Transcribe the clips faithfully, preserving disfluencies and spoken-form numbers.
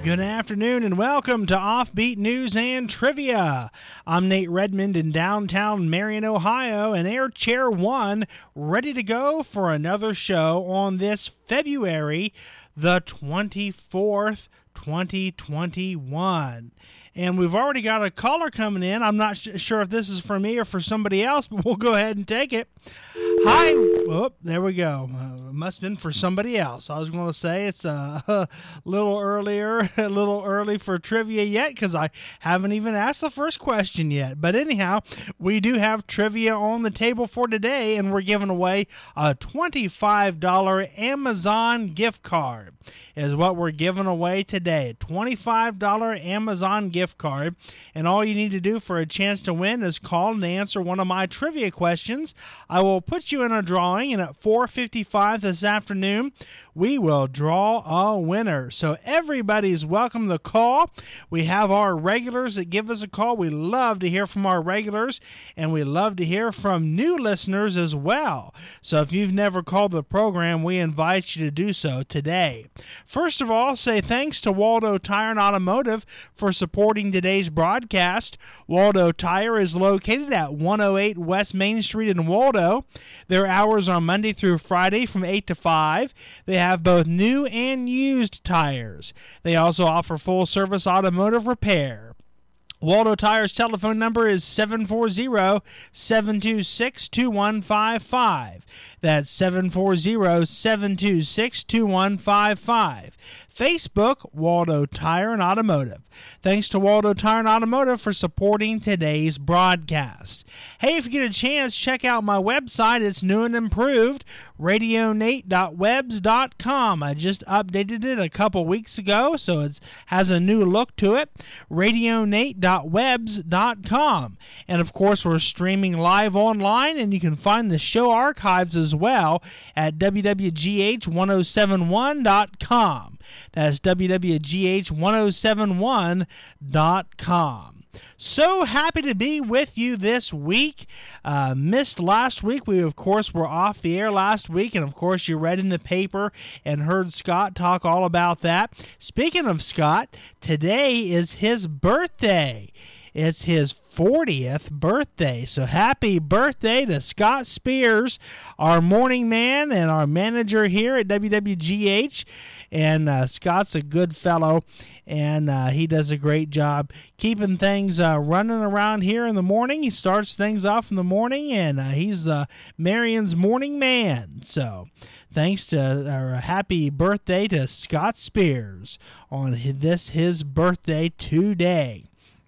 Good afternoon and welcome to Offbeat News and Trivia. I'm Nate Redmond in downtown Marion, Ohio, and Air Chair one, ready to go for another show on this February the twenty-fourth, twenty twenty-one. And we've already got a caller coming in. I'm not sh- sure if this is for me or for somebody else, but we'll go ahead and take it. Hi. Oh, there we go. Uh, it must have been for somebody else. I was going to say it's uh, a little earlier, a little early for trivia yet because I haven't even asked the first question yet. But anyhow, we do have trivia on the table for today, and we're giving away a twenty-five dollars Amazon gift card is what we're giving away today. twenty-five dollars Amazon gift card. And all you need to do for a chance to win is call and answer one of my trivia questions. I will put you in a drawing, and at four fifty-five this afternoon, we will draw a winner. So everybody's welcome to call. We have our regulars that give us a call. We love to hear from our regulars, and we love to hear from new listeners as well. So if you've never called the program, we invite you to do so today. First of all, say thanks to Waldo Tire and Automotive for supporting today's broadcast. Waldo Tire is located at one oh eight West Main Street in Waldo. Their hours are Monday through Friday from eight to five. They have both new and used tires. They also offer full-service automotive repair. Waldo Tire's telephone number is seven four zero, seven two six, two one five five. That's seven four zero, seven two six, two one five five. Facebook, Waldo Tire and Automotive. Thanks to Waldo Tire and Automotive for supporting today's broadcast. Hey, if you get a chance, check out my website. It's new and improved, radio nate dot webs dot com. I just updated it a couple weeks ago, so it has a new look to it, radio nate dot webs dot com. And, of course, we're streaming live online, and you can find the show archives as well at w w g h ten seventy-one dot com. That's w w g h ten seventy-one dot com. So happy to be with you this week. Uh, missed last week. We, of course, were off the air last week, and, of course, you read in the paper and heard Scott talk all about that. Speaking of Scott, today is his birthday. It's his fortieth birthday. So happy birthday to Scott Spears, our morning man and our manager here at W W G H. And uh, Scott's a good fellow, and uh, he does a great job keeping things uh, running around here in the morning. He starts things off in the morning, and uh, he's uh, Marion's morning man. So thanks to our happy birthday to Scott Spears on this his birthday today.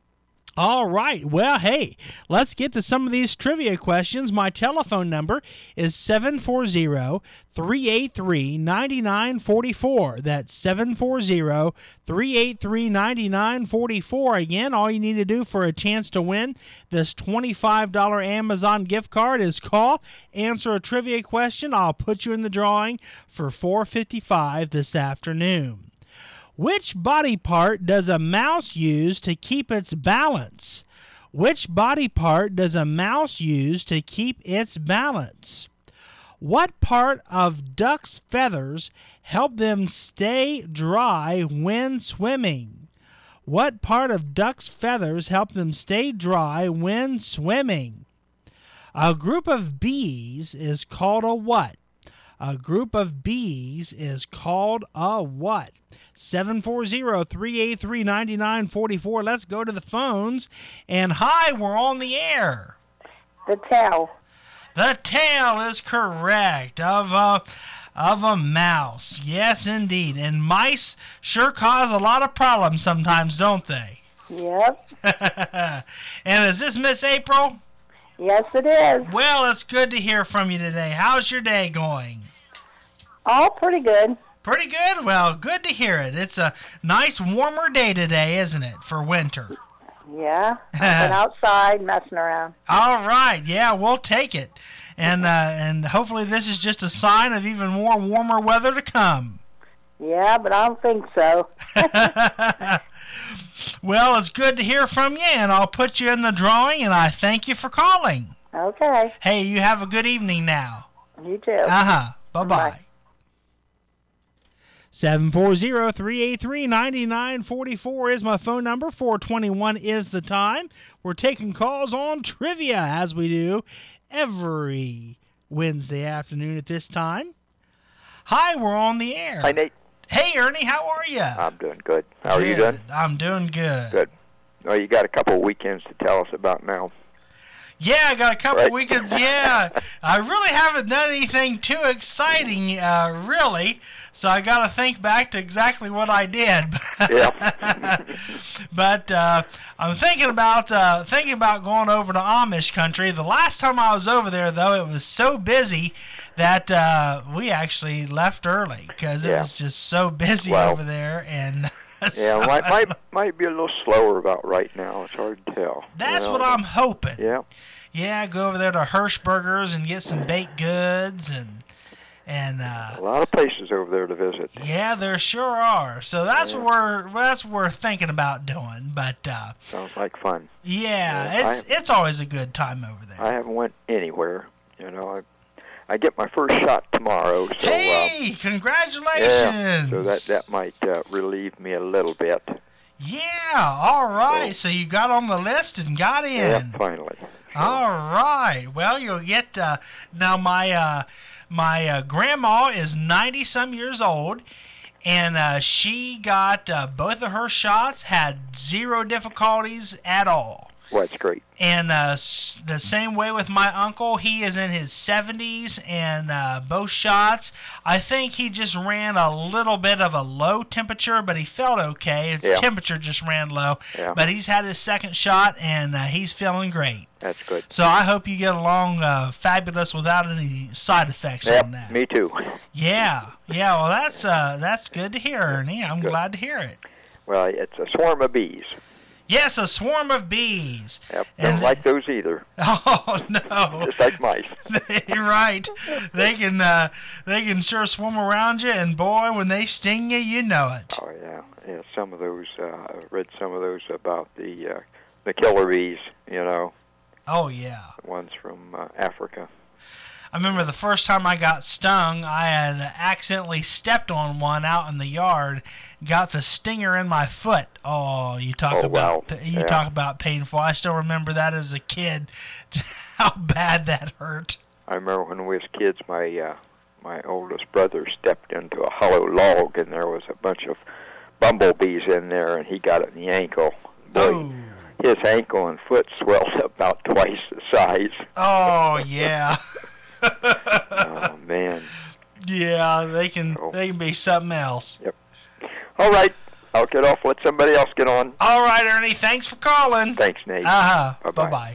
All right. Well, hey, let's get to some of these trivia questions. My telephone number is seven four zero, three eight three, nine nine four four. That's seven four zero, three eight three, nine nine four four. Again, all you need to do for a chance to win this twenty-five dollars Amazon gift card is call, answer a trivia question. I'll put you in the drawing for four fifty-five this afternoon. Which body part does a mouse use to keep its balance? Which body part does a mouse use to keep its balance? What part of ducks' feathers help them stay dry when swimming? What part of ducks' feathers help them stay dry when swimming? A group of bees is called a what? A group of bees is called a what? seven four zero, three eight three, nine nine four four. Let's go to the phones. And hi, we're on the air. The tail. The tail is correct of a, of a mouse. Yes, indeed. And mice sure cause a lot of problems sometimes, don't they? Yep. And is this Miss April? Yes, it is. Well, it's good to hear from you today. How's your day going? All pretty good. Pretty good? Well, good to hear it. It's a nice warmer day today, isn't it, for winter? Yeah, I've been outside messing around. All right, yeah, we'll take it. And, uh, and hopefully this is just a sign of even more warmer weather to come. Yeah, but I don't think so. Well, it's good to hear from you, and I'll put you in the drawing, and I thank you for calling. Okay. Hey, you have a good evening now. You too. Uh-huh. Bye-bye. Bye. seven four zero, three eight three, nine nine four four is my phone number. four twenty-one is the time. We're taking calls on trivia, as we do every Wednesday afternoon at this time. Hi, we're on the air. Hi, Nate. Hey, Ernie, how are you? I'm doing good. How good. are you doing? I'm doing good. Good. Well, you got a couple of weekends to tell us about now. Yeah, I got a couple right. weekends. Yeah, I really haven't done anything too exciting, uh, really. So I got to think back to exactly what I did. Yeah. But uh, I'm thinking about uh, thinking about going over to Amish country. The last time I was over there, though, it was so busy that uh, we actually left early because yeah. it was just so busy well, over there. And yeah, so might, might might be a little slower about right now. It's hard to tell. That's you know? what I'm hoping. Yeah. Yeah, go over there to Hirschberger's and get some baked goods and and uh, a lot of places over there to visit. Yeah, there sure are. So that's yeah. what we're that's what we're thinking about doing. But uh, sounds like fun. Yeah, yeah it's I, it's always a good time over there. I haven't went anywhere. You know, I I get my first shot tomorrow. So, hey, uh, congratulations! Yeah, so that that might uh, relieve me a little bit. Yeah, all right. So, so you got on the list and got in. Yeah, finally. So. All right. Well, you'll get uh, now. My uh, my uh, grandma is ninety some years old, and uh, she got uh, both of her shots. Had zero difficulties at all. Well, that's great. And uh, s- the same way with my uncle. He is in his seventies, and uh, both shots, I think he just ran a little bit of a low temperature, but he felt okay. His yeah. temperature just ran low. Yeah. But he's had his second shot, and uh, he's feeling great. That's good. So I hope you get along uh, fabulous without any side effects yep, on that. Me too. Yeah. Yeah, well, that's uh, that's good to hear, Ernie. I'm good. glad to hear it. Well, it's a swarm of bees. Yes, a swarm of bees. Yep, And don't th- like those either. Oh no! Just like mice. You're right. They can uh, they can sure swarm around you, and boy, when they sting you, you know it. Oh yeah, yeah. Some of those. Uh, I read some of those about the uh, the killer bees. You know. Oh yeah. The ones from uh, Africa. I remember the first time I got stung, I had accidentally stepped on one out in the yard, got the stinger in my foot. Oh, you talk oh, about wow. you yeah. talk about painful. I still remember that as a kid, how bad that hurt. I remember when we was kids, my uh, my oldest brother stepped into a hollow log, and there was a bunch of bumblebees in there, and he got it in the ankle. Boy, oh. His ankle and foot swelled about twice the size. Oh yeah. Oh man. Yeah, they can oh. they can be something else. Yep. All right, I'll get off. Let somebody else get on. All right, Ernie. Thanks for calling. Thanks, Nate. Uh huh. Bye Bye bye.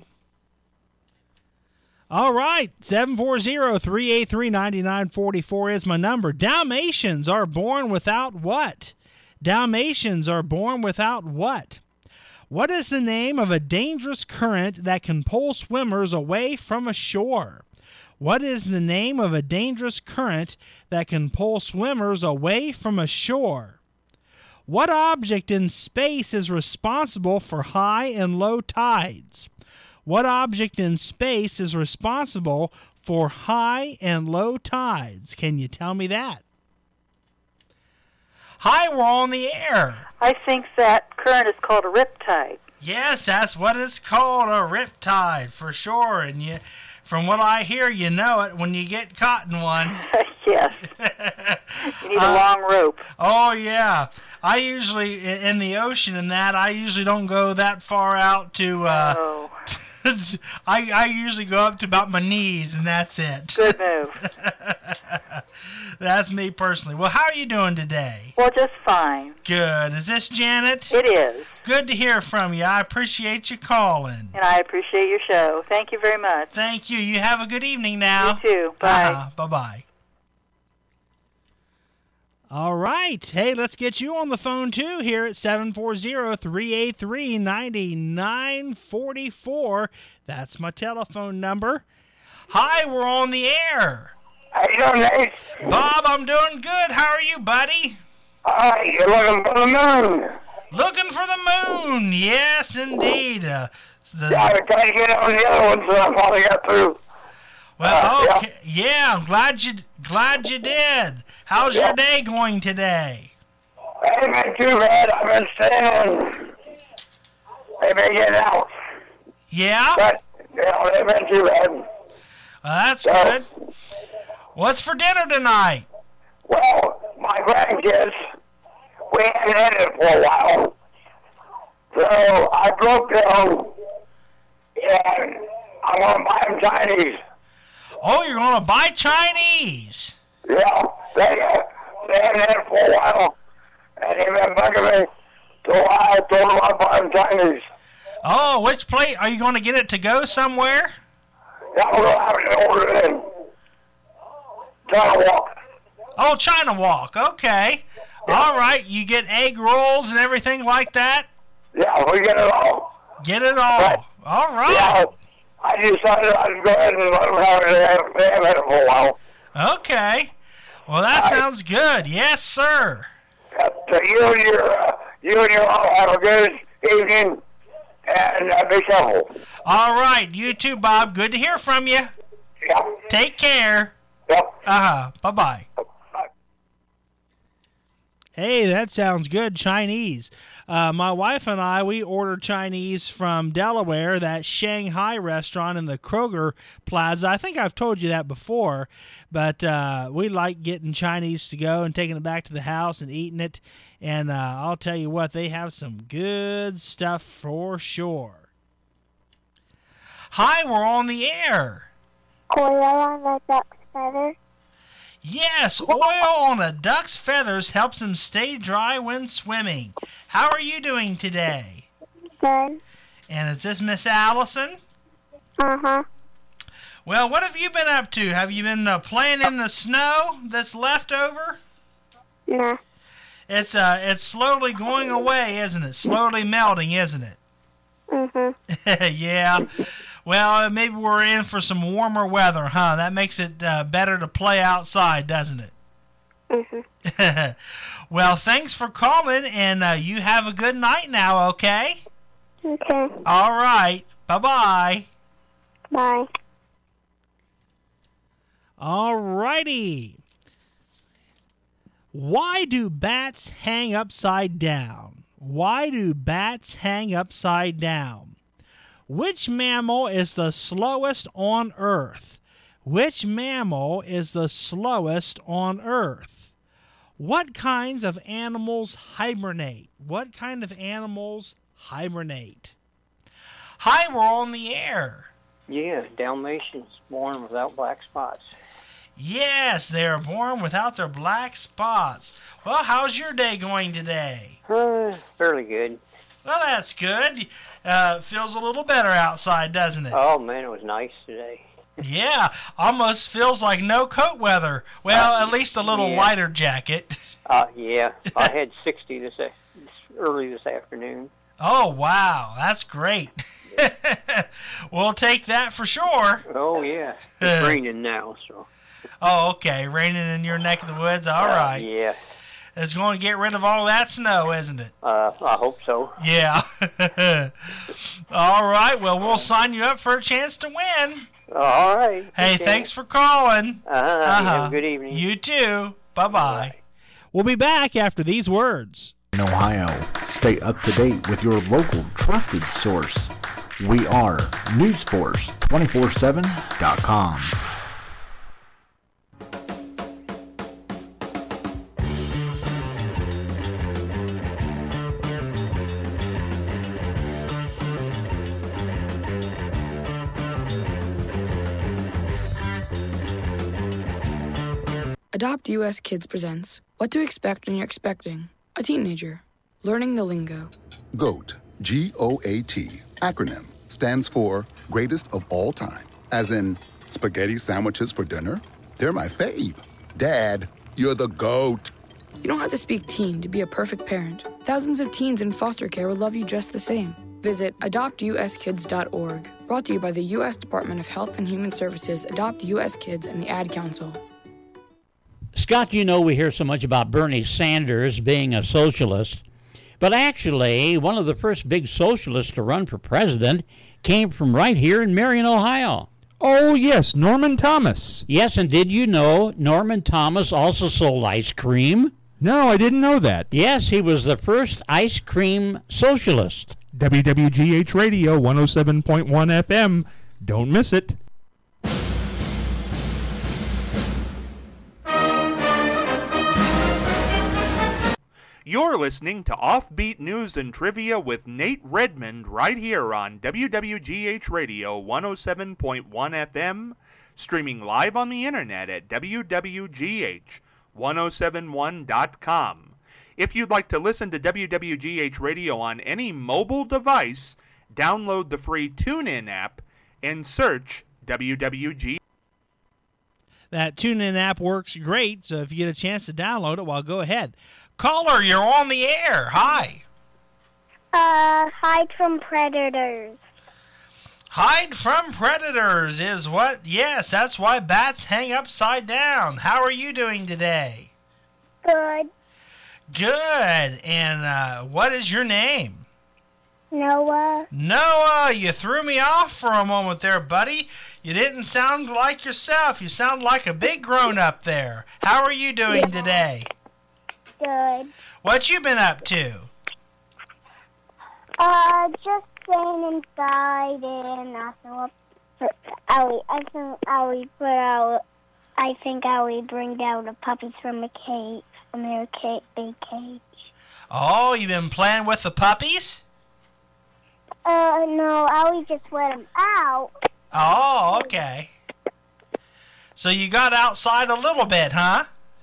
All right, seven four zero, three eight three, nine nine four four is my number. Dalmatians are born without what? Dalmatians are born without what? What is the name of a dangerous current that can pull swimmers away from a shore? What is the name of a dangerous current that can pull swimmers away from a shore? What object in space is responsible for high and low tides? What object in space is responsible for high and low tides? Can you tell me that? Hi, we're on the air. I think that current is called a riptide. Yes, that's what it's called, a riptide, for sure. And you, from what I hear, you know it when you get caught in one. Yes. You need a uh, long rope. Oh, yeah. I usually, in the ocean and that, I usually don't go that far out to... Uh, oh. I, I usually go up to about my knees, and that's it. Good move. That's me personally. Well, how are you doing today? Well, just fine. Good. Is this Janet? It is. Good to hear from you. I appreciate you calling. And I appreciate your show. Thank you very much. Thank you. You have a good evening now. You too. Bye. Uh-huh. Bye-bye. All right. Hey, let's get you on the phone, too, here at seven four zero, three eight three, nine nine four four. That's my telephone number. Hi, we're on the air. How you doing, Nate? Bob, I'm doing good. How are you, buddy? Uh, you're looking for the moon. Looking for the moon. Yes, indeed. Uh, the, Yeah, I was trying to get on the other one, so I finally got through. well, Uh, okay. Yeah. yeah, I'm glad you glad you did. How's Yeah. your day going today? Ain't been too bad. I've been staying. They've been getting out. Yeah? But, you know, they've been too bad. Well, that's So, good. What's for dinner tonight? Well, my grandkids, we haven't had it for a while. So I broke down and I'm going to buy them Chinese. Oh, you're going to buy Chinese. Yeah, they, uh, they haven't had it for a while. And they've been bugging me. So I told them I'd buy them Chinese. Oh, which plate? Are you going to get it to go somewhere? Yeah, we're going to have it ordered in. China Walk. Oh, China Walk. Okay. All right. You get egg rolls and everything like that? Yeah, we get it all. Get it all. Right. All right. Yeah, I decided I'd go ahead and let them have it. They haven't, they haven't had it for a while. Okay. Well, that All right. sounds good. Yes, sir. Uh, so you and your, uh, you and your mom have a good evening, and uh, be careful. All right. You too, Bob. Good to hear from you. Yeah. Take care. Yep. Uh-huh. Bye-bye. Bye. Hey, that sounds good. Chinese. Uh, my wife and I, we ordered Chinese from Delaware, that Shanghai restaurant in the Kroger Plaza. I think I've told you that before, but uh, we like getting Chinese to go and taking it back to the house and eating it. And uh, I'll tell you what, they have some good stuff for sure. Hi, we're on the air. Oil on the duck's feather. Yes, oil on a duck's feathers helps him stay dry when swimming. How are you doing today? Good. And is this Miss Allison? Uh-huh. Well, what have you been up to? Have you been uh, playing in the snow that's left over? Nah. It's uh, it's slowly going away, isn't it? Slowly melting, isn't it? Mm-hmm. Yeah. Well, maybe we're in for some warmer weather, huh? That makes it uh, better to play outside, doesn't it? Mm-hmm. Well, thanks for calling, and uh, you have a good night now, okay? Okay. All right. Bye-bye. Bye. All righty. Why do bats hang upside down? Why do bats hang upside down? Which mammal is the slowest on Earth? Which mammal is the slowest on Earth? What kinds of animals hibernate? What kind of animals hibernate? Hi, we're on the air. Yeah, Dalmatians born without black spots. Yes, they are born without their black spots. Well, how's your day going today? Uh, fairly good. Well, that's good. Uh, feels a little better outside, doesn't it? Oh, man, it was nice today. Yeah, almost feels like no coat weather. Well, Uh, at least a little yeah. lighter jacket. Uh, yeah, I had sixty this, a- this early this afternoon. Oh, wow, that's great. We'll take that for sure. Oh, yeah. It's raining now, so. Oh, okay, raining in your neck of the woods. All uh, right. Yeah, It's going to get rid of all that snow, isn't it? uh, I hope so. Yeah. All right, well, we'll sign you up for a chance to win. All right. Hey, Okay. thanks for calling. Uh-huh. Uh-huh. You have a good evening. You too. Bye-bye. Bye. We'll be back after these words. In Ohio, stay up to date with your local trusted source. We are news force two four seven dot com. Adopt U S Kids presents What to Expect When You're Expecting a Teenager, Learning the Lingo. GOAT, G O A T, acronym, stands for Greatest of All Time. As in, spaghetti sandwiches for dinner? They're my fave. Dad, you're the GOAT. You don't have to speak teen to be a perfect parent. Thousands of teens in foster care will love you just the same. Visit adopt u s kids dot org. Brought to you by the U S Department of Health and Human Services, Adopt U S Kids, and the Ad Council. Scott, you know we hear so much about Bernie Sanders being a socialist, but actually one of the first big socialists to run for president came from right here in Marion, Ohio. Oh, yes, Norman Thomas. Yes, and did you know Norman Thomas also sold ice cream? No, I didn't know that. Yes, he was the first ice cream socialist. W W G H Radio one oh seven point one F M. Don't miss it. You're listening to Offbeat News and Trivia with Nate Redmond right here on W W G H Radio one oh seven point one F M, streaming live on the internet at W W G H one oh seven one dot com. If you'd like to listen to W W G H Radio on any mobile device, download the free TuneIn app and search W W G. That TuneIn app works great, so if you get a chance to download it, well, go ahead. Caller, you're on the air. Hi. Uh, hide from predators. Hide from predators is what? Yes, that's why bats hang upside down. How are you doing today? Good. Good. And uh, what is your name? Noah. Noah, you threw me off for a moment there, buddy. You didn't sound like yourself. You sound like a big grown-up there. How are you doing yeah. today? Good. What you been up to? Uh, just staying inside and nothing up for Allie. I think Allie put out. I think Allie bring down the puppies from a cage, from their cage, big cage. Oh, you been playing with the puppies? Uh, no, Allie just let them out. Oh, okay. So you got outside a little bit, huh?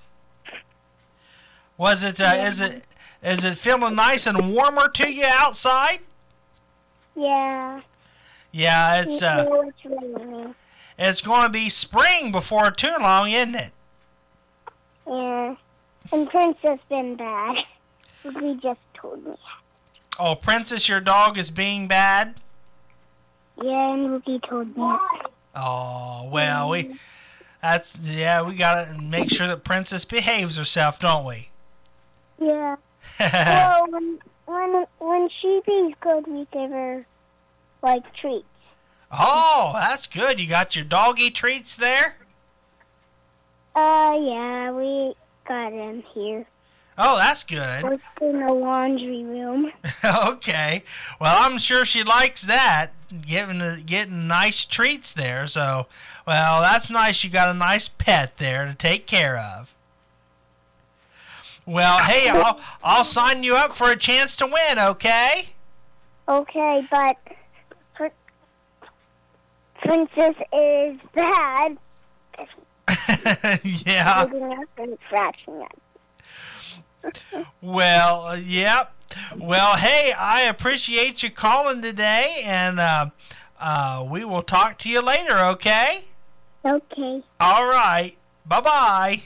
Was it? Uh, yeah. Is it? Is it feeling nice and warmer to you outside? Yeah. Yeah, it's uh. It's raining. It's going to be spring before too long, isn't it? Yeah. And Princess been bad. He just told me. Oh, Princess, your dog is being bad? Yeah, and Wookie told me. Oh, well, we that's yeah, we got to make sure that Princess behaves herself, don't we? Yeah. Well, when when when she be's good, we give her like treats. Oh, that's good. You got your doggy treats there? Uh, yeah, we got them here. Oh, that's good. It's in the laundry room. Okay. Well, I'm sure she likes that, getting getting nice treats there. So, well, that's nice. You got a nice pet there to take care of. Well, hey, I'll I'll sign you up for a chance to win. Okay? Okay, but Pr- Princess is bad. Yeah. And scratching it. Well, uh, yep. Well, hey, I appreciate you calling today, and uh, uh, we will talk to you later, okay? Okay. All right. Bye-bye.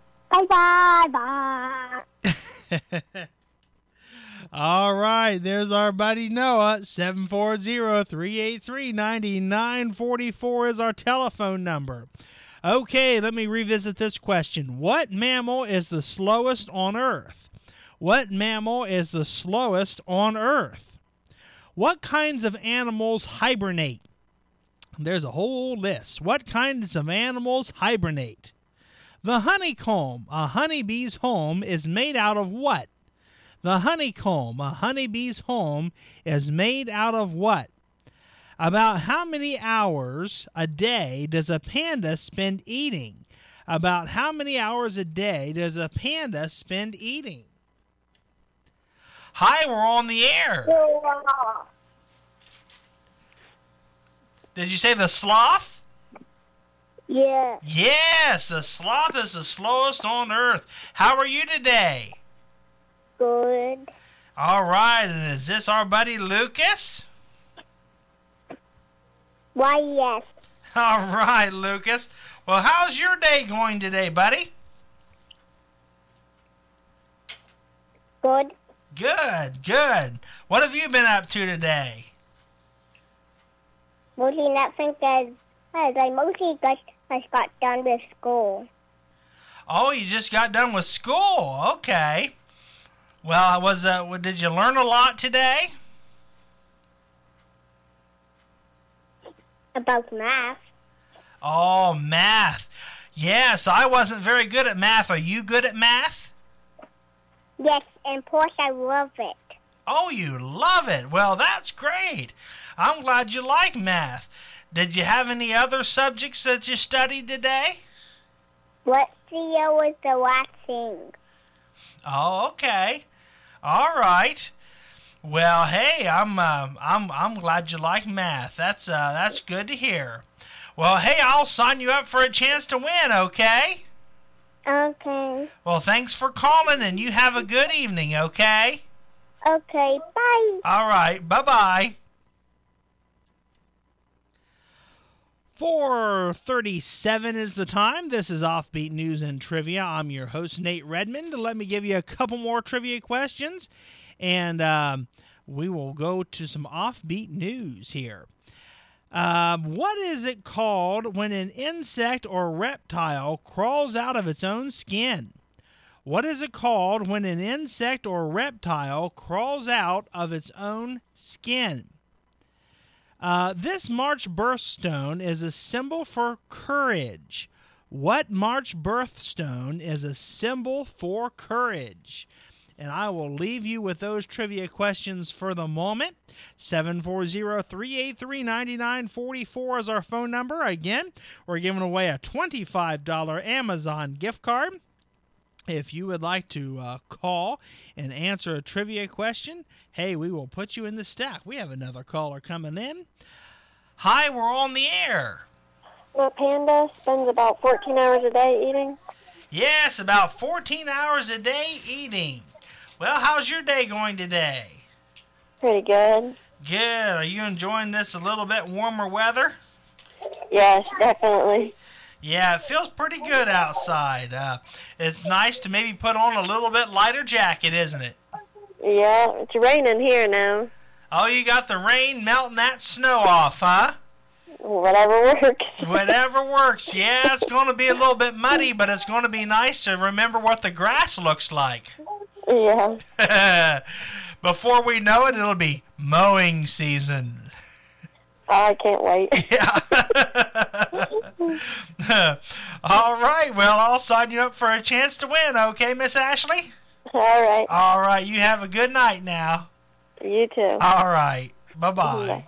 Bye-bye. Bye. All right. There's our buddy Noah. seven four zero, three eight three, nine nine four four is our telephone number. Okay, let me revisit this question. What mammal is the slowest on Earth? What mammal is the slowest on Earth? What kinds of animals hibernate? There's a whole list. What kinds of animals hibernate? The honeycomb, a honeybee's home, is made out of what? The honeycomb, a honeybee's home, is made out of what? About how many hours a day does a panda spend eating? About how many hours a day does a panda spend eating? Hi, we're on the air. Did you say the sloth? Yeah. Yes, the sloth is the slowest on Earth. How are you today? Good. All right, and is this our buddy Lucas? Why, yes. All right, Lucas. Well, how's your day going today, buddy? Good. Good, good. What have you been up to today? Mostly nothing, as, as I mostly got, I got done with school. Oh, you just got done with school. Okay. Well, was uh, did you learn a lot today? About math. Oh, math. Yes, I wasn't very good at math. Are you good at math? Yes, and plus I love it. Oh, you love it. Well, that's great. I'm glad you like math. Did you have any other subjects that you studied today? What video was the last thing? Oh, okay. All right. Well, hey, I'm uh, I'm I'm glad you like math. That's uh that's good to hear. Well, hey, I'll sign you up for a chance to win, okay? Okay. Well, thanks for calling, and you have a good evening, okay? Okay, bye. All right, bye-bye. four thirty-seven is the time. This is Offbeat News and Trivia. I'm your host, Nate Redmond. Let me give you a couple more trivia questions, and um, we will go to some offbeat news here. Um, what is it called when an insect or reptile crawls out of its own skin? What is it called when an insect or reptile crawls out of its own skin? Uh, this March birthstone is a symbol for courage. What March birthstone is a symbol for courage? And I will leave you with those trivia questions for the moment. seven four zero, three eight three, nine nine four four is our phone number. Again, we're giving away a twenty-five dollars Amazon gift card. If you would like to uh, call and answer a trivia question, hey, we will put you in the stack. We have another caller coming in. Hi, we're on the air. My panda spends about fourteen hours a day eating. Yes, about fourteen hours a day eating. Well, how's your day going today? Pretty good. Good. Are you enjoying this a little bit warmer weather? Yes, definitely. Yeah, it feels pretty good outside. Uh, it's nice to maybe put on a little bit lighter jacket, isn't it? Yeah, it's raining here now. Oh, you got the rain melting that snow off, huh? Whatever works. Whatever works. Yeah, it's going to be a little bit muddy, but it's going to be nice to remember what the grass looks like. Yeah. Before we know it, it'll be mowing season. I can't wait. Yeah. All right. Well, I'll sign you up for a chance to win, okay, Miss Ashley? All right. All right. You have a good night now. You too. All right. Bye-bye. Yeah.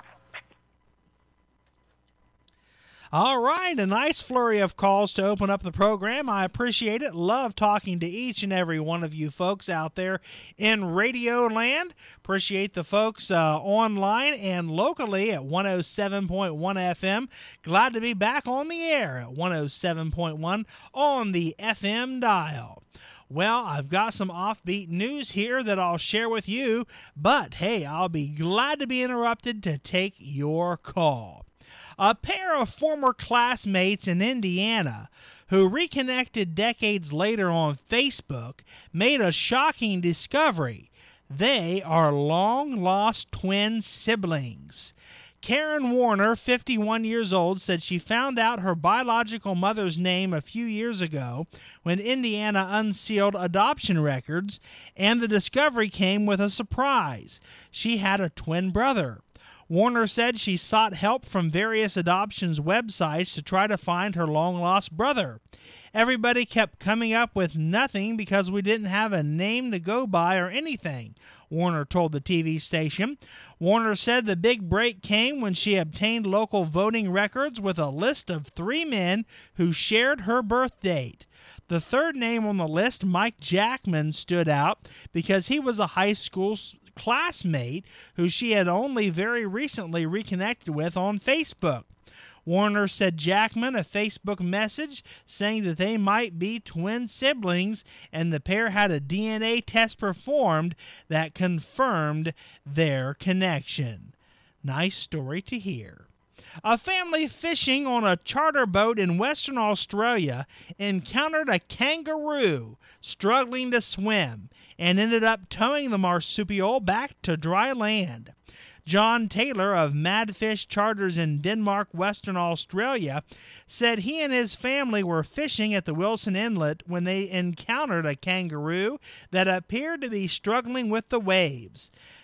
All right, a nice flurry of calls to open up the program. I appreciate it. Love talking to each and every one of you folks out there in Radio Land. Appreciate the folks uh, online and locally at one oh seven point one F M. Glad to be back on the air at one oh seven point one on the F M dial. Well, I've got some offbeat news here that I'll share with you, but hey, I'll be glad to be interrupted to take your call. A pair of former classmates in Indiana who reconnected decades later on Facebook made a shocking discovery. They are long-lost twin siblings. Karen Warner, fifty-one years old, said she found out her biological mother's name a few years ago when Indiana unsealed adoption records, and the discovery came with a surprise. She had a twin brother. Warner said she sought help from various adoptions websites to try to find her long-lost brother. Everybody kept coming up with nothing because we didn't have a name to go by or anything, Warner told the T V station. Warner said the big break came when she obtained local voting records with a list of three men who shared her birth date. The third name on the list, Mike Jackman, stood out because he was a high school classmate who she had only very recently reconnected with on Facebook. Warner said Jackman a Facebook message saying that they might be twin siblings, and the pair had a D N A test performed that confirmed their connection. Nice story to hear. A family fishing on a charter boat in Western Australia encountered a kangaroo struggling to swim and ended up towing the marsupial back to dry land. John Taylor of Madfish Charters in Denmark, Western Australia, said he and his family were fishing at the Wilson Inlet when they encountered a kangaroo that appeared to be struggling with the waves.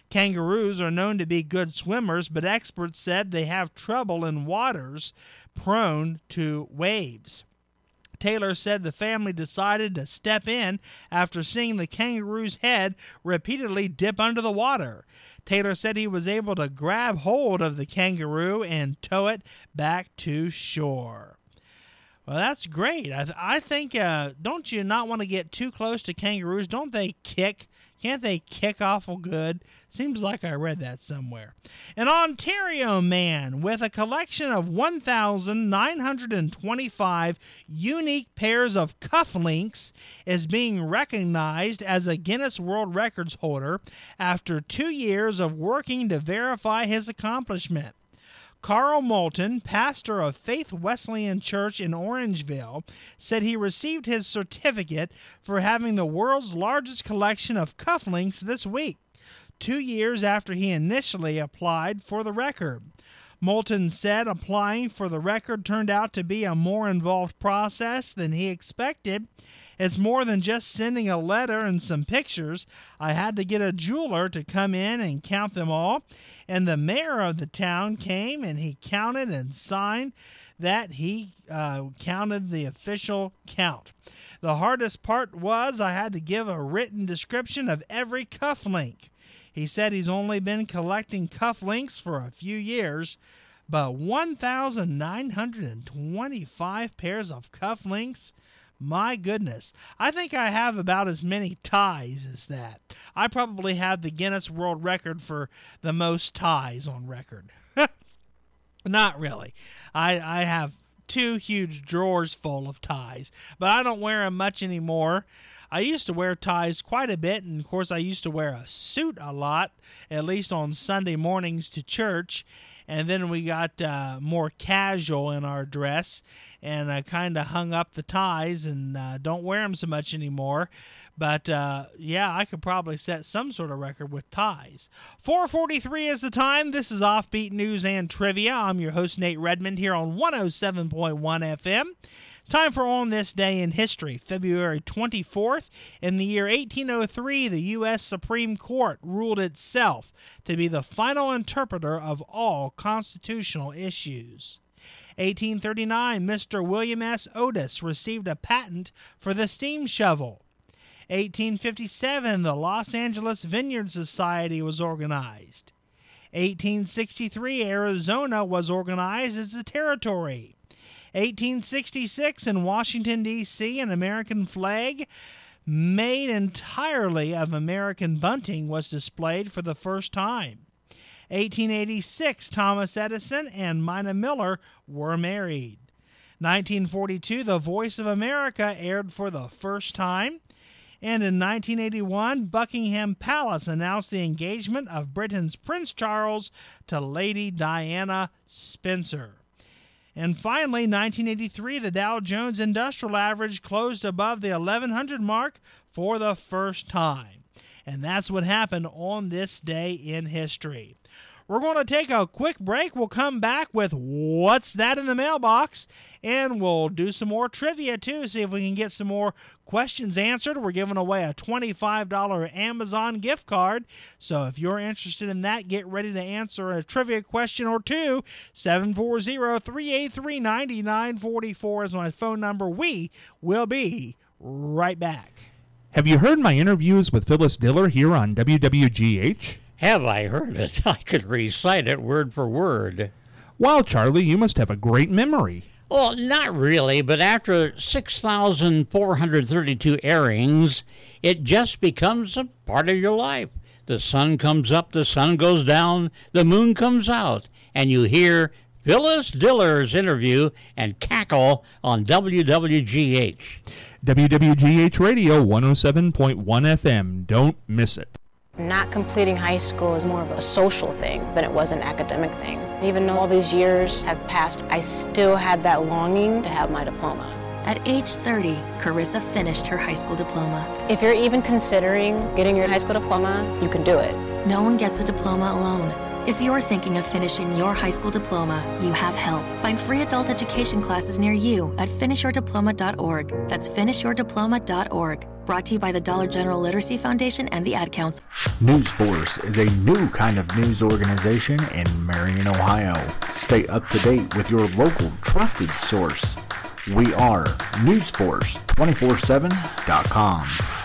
Kangaroos are known to be good swimmers, but experts said they have trouble in waters prone to waves. Taylor said the family decided to step in after seeing the kangaroo's head repeatedly dip under the water. Taylor said he was able to grab hold of the kangaroo and tow it back to shore. Well, that's great. I, th- I think, uh, don't you not want to get too close to kangaroos? Don't they kick? Can't they kick awful good? Seems like I read that somewhere. An Ontario man with a collection of one thousand nine hundred twenty-five unique pairs of cufflinks is being recognized as a Guinness World Records holder after two years of working to verify his accomplishment. Carl Moulton, pastor of Faith Wesleyan Church in Orangeville, said he received his certificate for having the world's largest collection of cufflinks this week, two years after he initially applied for the record. Moulton said applying for the record turned out to be a more involved process than he expected. It's more than just sending a letter and some pictures. I had to get a jeweler to come in and count them all, and the mayor of the town came and he counted and signed that he uh, counted the official count. The hardest part was I had to give a written description of every cufflink. He said he's only been collecting cufflinks for a few years, but one thousand nine hundred twenty-five pairs of cufflinks? My goodness. I think I have about as many ties as that. I probably have the Guinness World Record for the most ties on record. Not really. I, I have two huge drawers full of ties, but I don't wear them much anymore. I used to wear ties quite a bit, and of course I used to wear a suit a lot, at least on Sunday mornings to church, and then we got uh, more casual in our dress, and I kind of hung up the ties and uh, don't wear them so much anymore. But, uh, yeah, I could probably set some sort of record with ties. four forty-three is the time. This is Offbeat News and Trivia. I'm your host, Nate Redmond, here on one oh seven point one F M. It's time for On This Day in History, February twenty-fourth. In the year eighteen oh three, the U S Supreme Court ruled itself to be the final interpreter of all constitutional issues. eighteen thirty-nine, Mister William S. Otis received a patent for the steam shovel. eighteen fifty-seven, the Los Angeles Vineyard Society was organized. eighteen sixty-three, Arizona was organized as a territory. eighteen sixty-six, in Washington, D C, an American flag made entirely of American bunting was displayed for the first time. eighteen eighty-six, Thomas Edison and Mina Miller were married. nineteen forty-two, The Voice of America aired for the first time. And in nineteen eighty-one, Buckingham Palace announced the engagement of Britain's Prince Charles to Lady Diana Spencer. And finally, nineteen eighty-three, the Dow Jones Industrial Average closed above the eleven hundred mark for the first time. And that's what happened on this day in history. We're going to take a quick break. We'll come back with What's That in the Mailbox? And we'll do some more trivia, too, see if we can get some more questions answered. We're giving away a twenty-five dollars Amazon gift card. So if you're interested in that, get ready to answer a trivia question or two. seven four zero, three eight three, nine nine four four is my phone number. We will be right back. Have you heard my interviews with Phyllis Diller here on W W G H? Have I heard it? I could recite it word for word. Well, Charlie, you must have a great memory. Well, not really, but after six thousand four hundred thirty-two airings, it just becomes a part of your life. The sun comes up, the sun goes down, the moon comes out, and you hear Phyllis Diller's interview and cackle on W W G H. W W G H Radio one oh seven point one F M. Don't miss it. Not completing high school is more of a social thing than it was an academic thing. Even though all these years have passed, I still had that longing to have my diploma. At age thirty, Carissa finished her high school diploma. If you're even considering getting your high school diploma, you can do it. No one gets a diploma alone. If you're thinking of finishing your high school diploma, you have help. Find free adult education classes near you at finish your diploma dot org. That's finish your diploma dot org. Brought to you by the Dollar General Literacy Foundation and the Ad Council. News Force is a new kind of news organization in Marion, Ohio. Stay up to date with your local trusted source. We are news force two four seven dot com.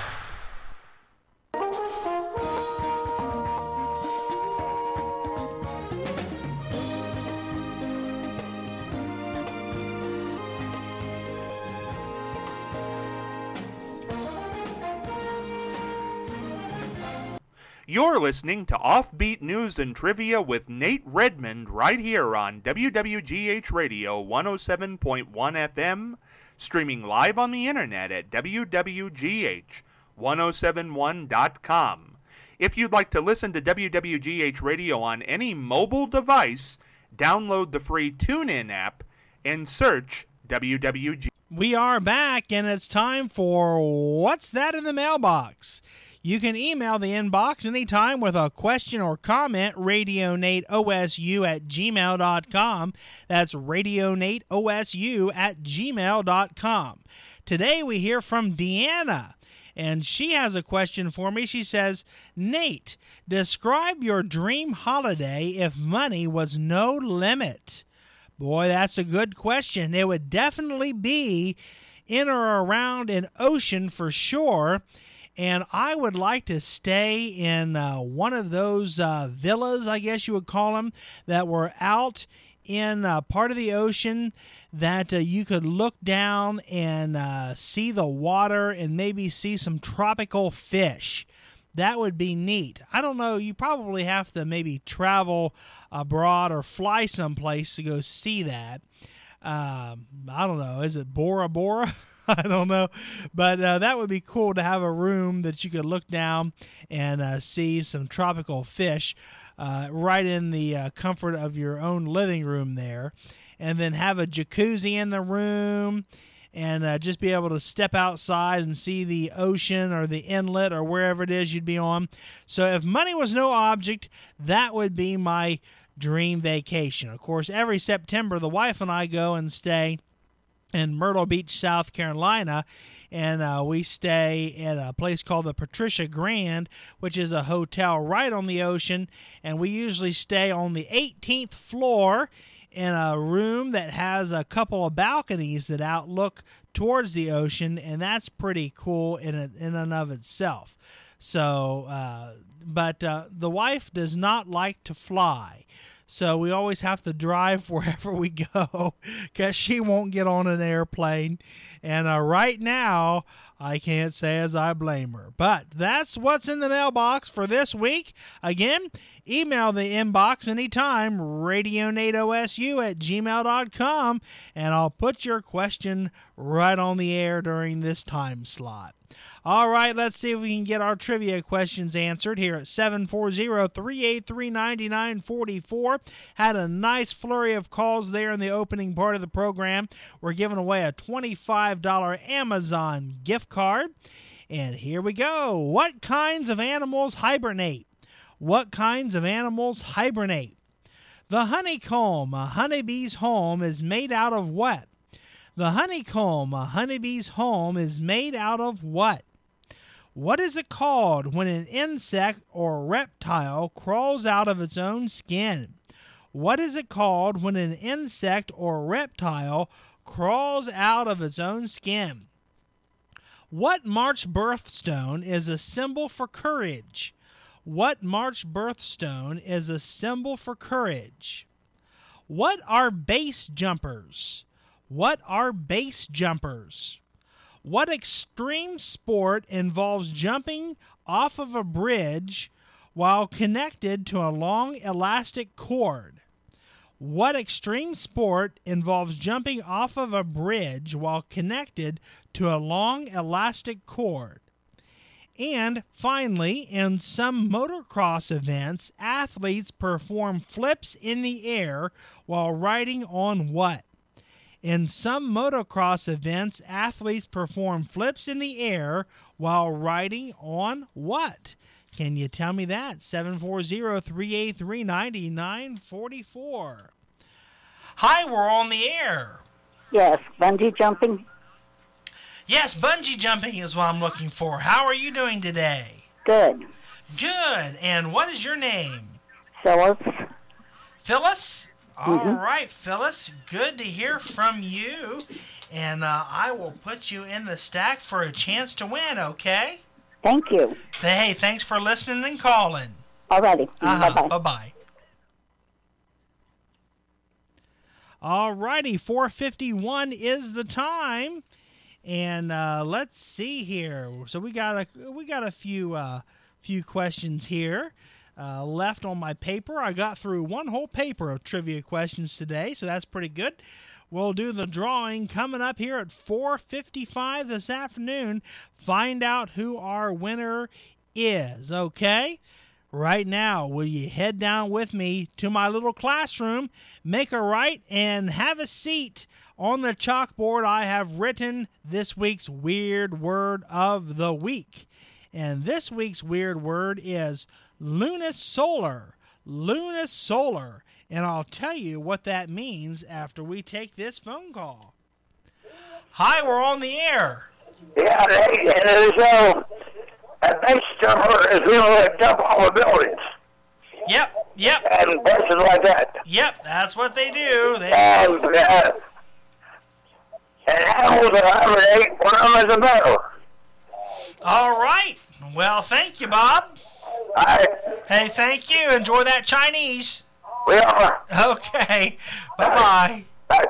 You're listening to Offbeat News and Trivia with Nate Redmond right here on W W G H Radio one oh seven point one F M, streaming live on the internet at W W G H ten seventy-one dot com. If you'd like to listen to W W G H Radio on any mobile device, download the free TuneIn app and search W W G. We are back, and it's time for What's That in the Mailbox? You can email the inbox anytime with a question or comment, radionateosu at gmail dot com. That's radionateosu at gmail dot com. Today we hear from Deanna, and she has a question for me. She says, Nate, describe your dream holiday if money was no limit. Boy, that's a good question. It would definitely be in or around an ocean for sure. And I would like to stay in uh, one of those uh, villas, I guess you would call them, that were out in uh, part of the ocean that uh, you could look down and uh, see the water and maybe see some tropical fish. That would be neat. I don't know, you probably have to maybe travel abroad or fly someplace to go see that. Um, I don't know, is it Bora Bora? I don't know, but uh, that would be cool to have a room that you could look down and uh, see some tropical fish uh, right in the uh, comfort of your own living room there, and then have a jacuzzi in the room and uh, just be able to step outside and see the ocean or the inlet or wherever it is you'd be on. So if money was no object, that would be my dream vacation. Of course, every September, the wife and I go and stay in Myrtle Beach, South Carolina, and uh, we stay at a place called the Patricia Grand, which is a hotel right on the ocean, and we usually stay on the eighteenth floor in a room that has a couple of balconies that outlook towards the ocean, and that's pretty cool in a, in and of itself. So, uh, but uh, the wife does not like to fly. So we always have to drive wherever we go because she won't get on an airplane. And uh, right now, I can't say as I blame her. But that's what's in the mailbox for this week. Again, email the inbox anytime, radionateosu at gmail dot com, and I'll put your question right on the air during this time slot. All right, let's see if we can get our trivia questions answered here at seven four zero, three eight three, nine nine four four. Had a nice flurry of calls there in the opening part of the program. We're giving away a twenty-five dollars Amazon gift card. And here we go. What kinds of animals hibernate? What kinds of animals hibernate? The honeycomb, a honeybee's home, is made out of what? The honeycomb, a honeybee's home, is made out of what? What is it called when an insect or reptile crawls out of its own skin? What is it called when an insect or reptile crawls out of its own skin? What March birthstone is a symbol for courage? What March birthstone is a symbol for courage? What are base jumpers? What are base jumpers? What extreme sport involves jumping off of a bridge while connected to a long elastic cord? What extreme sport involves jumping off of a bridge while connected to a long elastic cord? And finally, in some motocross events, athletes perform flips in the air while riding on what? In some motocross events, athletes perform flips in the air while riding on what? Can you tell me that? seven four zero, three eight three, nine nine four four. Hi, we're on the air. Yes, bungee jumping. Yes, bungee jumping is what I'm looking for. How are you doing today? Good. Good. And what is your name? Phyllis. Phyllis? All Mhm. right, Phyllis. Good to hear from you. And uh, I will put you in the stack for a chance to win, okay? Thank you. Hey, thanks for listening and calling. Alrighty. Uh-huh. Bye-bye. Bye-bye. All righty, four fifty-one is the time. And uh, let's see here. So we got a we got a few uh, few questions here uh, left on my paper. I got through one whole paper of trivia questions today, so that's pretty good. We'll do the drawing coming up here at four fifty-five this afternoon. Find out who our winner is, okay? Right now, will you head down with me to my little classroom, make a right, and have a seat. On the chalkboard, I have written this week's weird word of the week. And this week's weird word is lunisolar. Lunisolar. And I'll tell you what that means after we take this phone call. Hi, we're on the air. Yeah, they, and there's uh, a base jumper is going to dump all the buildings. Yep, yep. And places like that. Yep, that's what they do. They And, uh, and animals are hibernate when I'm as a meadow. All right. Well, thank you, Bob. All right. Hey, thank you. Enjoy that Chinese. We are. Okay. Bye-bye. Bye.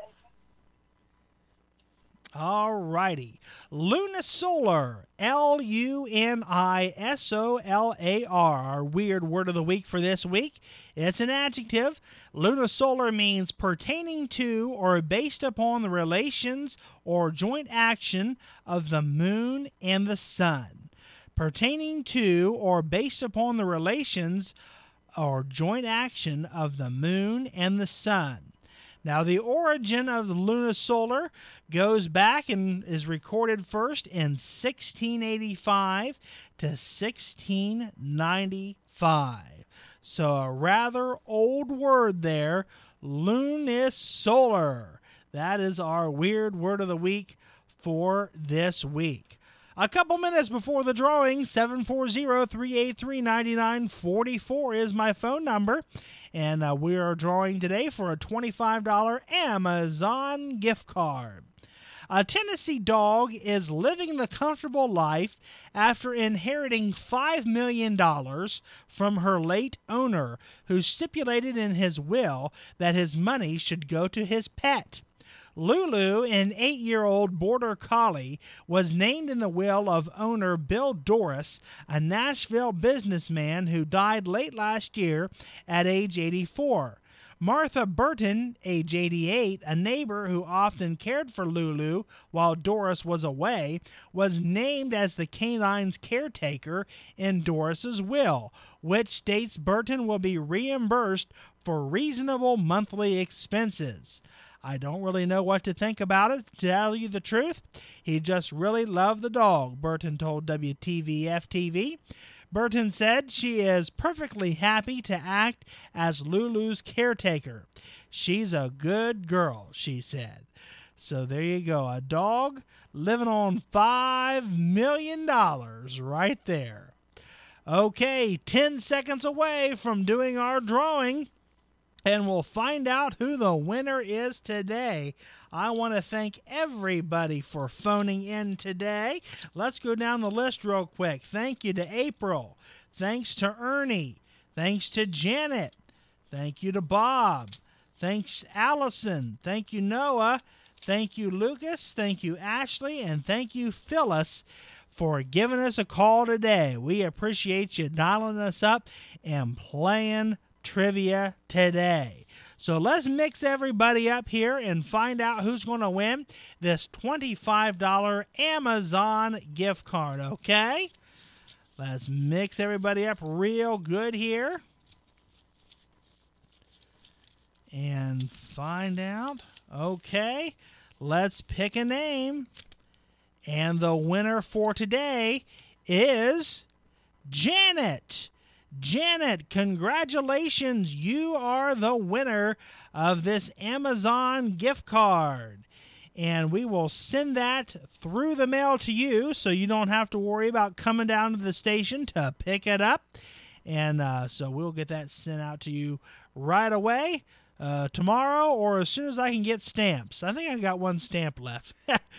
All righty. Lunisolar, L U N I S O L A R, our weird word of the week for this week. It's an adjective. Lunisolar means pertaining to or based upon the relations or joint action of the moon and the sun. Pertaining to or based upon the relations or joint action of the moon and the sun. Now, the origin of the lunisolar goes back and is recorded first in sixteen eighty-five to sixteen ninety-five. So a rather old word there, lunisolar. That is our weird word of the week for this week. A couple minutes before the drawing, seven four zero, three eight three, nine nine four four is my phone number. And uh, we are drawing today for a twenty-five dollars Amazon gift card. A Tennessee dog is living the comfortable life after inheriting five million dollars from her late owner, who stipulated in his will that his money should go to his pet. Lulu, an eight-year-old border collie, was named in the will of owner Bill Doris, a Nashville businessman who died late last year at age eighty-four. Martha Burton, age eighty-eight, a neighbor who often cared for Lulu while Doris was away, was named as the canine's caretaker in Doris's will, which states Burton will be reimbursed for reasonable monthly expenses. I don't really know what to think about it, to tell you the truth. He just really loved the dog, Burton told W T V F T V. Burton said she is perfectly happy to act as Lulu's caretaker. She's a good girl, she said. So there you go, a dog living on five million dollars right there. Okay, ten seconds away from doing our drawing, and we'll find out who the winner is today. I want to thank everybody for phoning in today. Let's go down the list real quick. Thank you to April. Thanks to Ernie. Thanks to Janet. Thank you to Bob. Thanks, Allison. Thank you, Noah. Thank you, Lucas. Thank you, Ashley. And thank you, Phyllis, for giving us a call today. We appreciate you dialing us up and playing trivia today. So let's mix everybody up here and find out who's going to win this twenty-five dollars Amazon gift card, okay? Let's mix everybody up real good here and find out. Okay, let's pick a name. And the winner for today is Janet. Janet, congratulations. You are the winner of this Amazon gift card. and we will send that through the mail to you, so you don't have to worry about coming down to the station to pick it up. And uh, so we'll get that sent out to you right away. Uh, tomorrow, or as soon as I can get stamps. I think I got one stamp left.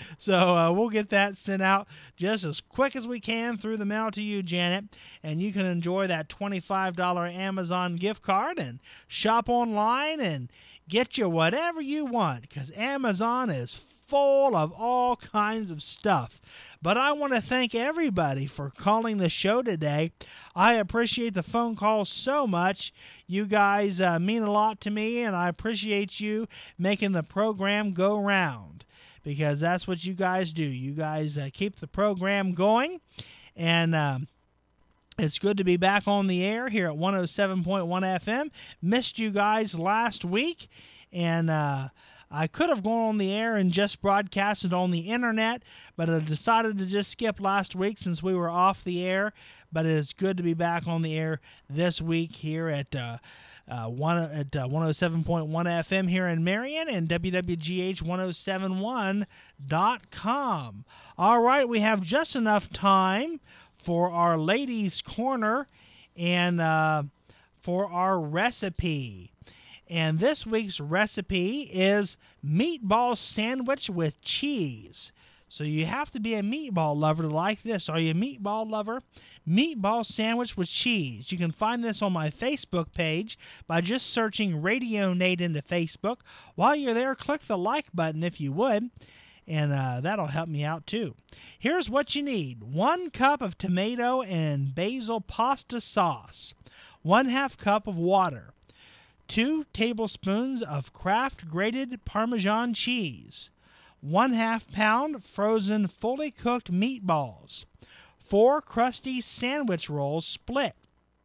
so uh, we'll get that sent out just as quick as we can through the mail to you, Janet. And you can enjoy that twenty-five dollars Amazon gift card and shop online and get you whatever you want, because Amazon is full of all kinds of stuff. But I want to thank everybody for calling the show today. I appreciate the phone calls so much. You guys uh, mean a lot to me, and I appreciate you making the program go round, because that's what you guys do. You guys uh, keep the program going, and um, it's good to be back on the air here at one oh seven point one F M. Missed you guys last week, and uh, I could have gone on the air and just broadcasted on the internet, but I decided to just skip last week since we were off the air. But it's good to be back on the air this week here at uh, uh, one at uh, one oh seven point one F M here in Marion and W W G H ten seventy-one dot com. All right, we have just enough time for our Ladies' Corner and uh, for our recipe. And this week's recipe is meatball sandwich with cheese. So you have to be a meatball lover to like this. Are you a meatball lover? Meatball sandwich with cheese. You can find this on my Facebook page by just searching Radio Nate into Facebook. While you're there, click the like button if you would, and uh, that'll help me out too. Here's what you need. One cup of tomato and basil pasta sauce. One half cup of water. Two tablespoons of Kraft grated Parmesan cheese. One half pound frozen fully cooked meatballs. Four crusty sandwich rolls split.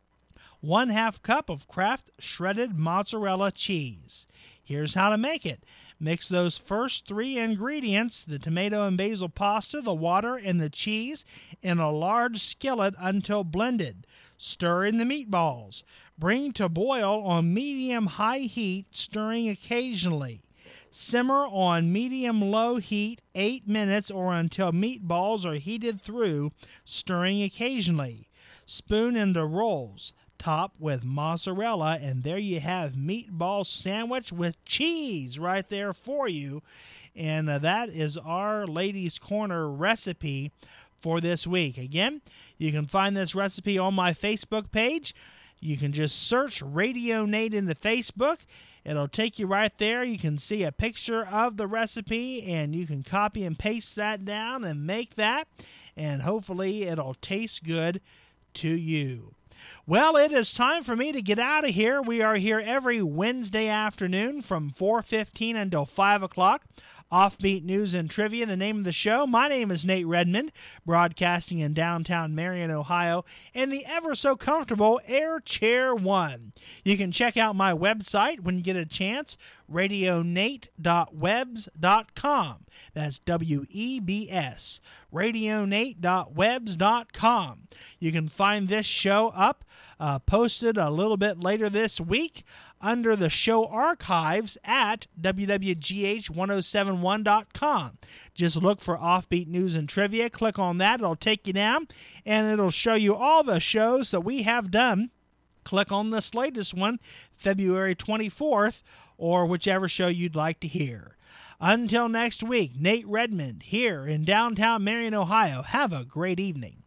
One half cup of Kraft shredded mozzarella cheese. Here's how to make it. Mix those first three ingredients, the tomato and basil pasta, the water, and the cheese, in a large skillet until blended. Stir in the meatballs. Bring to boil on medium-high heat, stirring occasionally. Simmer on medium-low heat eight minutes or until meatballs are heated through, stirring occasionally. Spoon into rolls. Top with mozzarella, and there you have meatball sandwich with cheese right there for you. And uh, that is our Ladies' Corner recipe for this week. Again, you can find this recipe on my Facebook page. You can just search Radio Nate in the Facebook. It'll take you right there. You can see a picture of the recipe, and you can copy and paste that down and make that, and hopefully it'll taste good to you. Well, it is time for me to get out of here. We are here every Wednesday afternoon from four fifteen until five o'clock. Offbeat News and Trivia, the name of the show. My name is Nate Redmond, broadcasting in downtown Marion, Ohio, in the ever-so-comfortable Air Chair one. You can check out my website when you get a chance, radio nate dot webs dot com. That's W E B S, radio nate dot webs dot com. You can find this show up, uh, posted a little bit later this week, under the show archives at W W G H ten seventy-one dot com. Just look for Offbeat News and Trivia. Click on that. It'll take you down, and it'll show you all the shows that we have done. Click on this latest one, February twenty-fourth, or whichever show you'd like to hear. Until next week, Nate Redmond here in downtown Marion, Ohio. Have a great evening.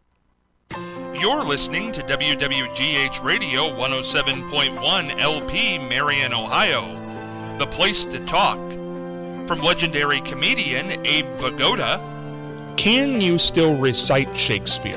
You're listening to W W G H Radio one oh seven point one L P Marion, Ohio, the place to talk. From legendary comedian Abe Vigoda. Can you still recite Shakespeare?